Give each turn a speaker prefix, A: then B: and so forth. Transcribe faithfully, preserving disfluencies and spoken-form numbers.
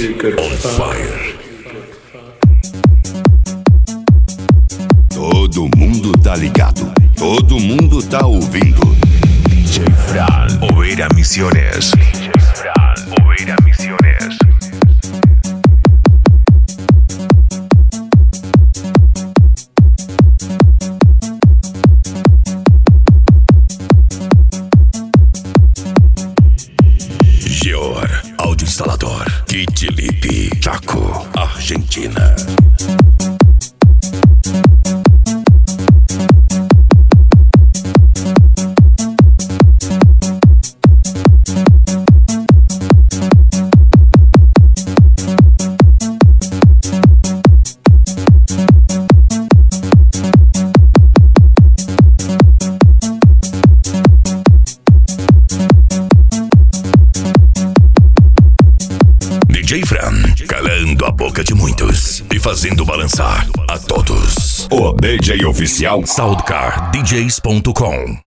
A: on fire.
B: Todo mundo tá ligado, todo mundo tá ouvindo.
A: D J Fran, Oveira Misiones. D J Fran, Oveira Misiones. Geor, áudio instalador. Kit Lipe, Chaco, Argentina. D J Fran, calando a boca de muitos e fazendo balançar a todos.
B: O D J oficial
A: soundcar d js ponto com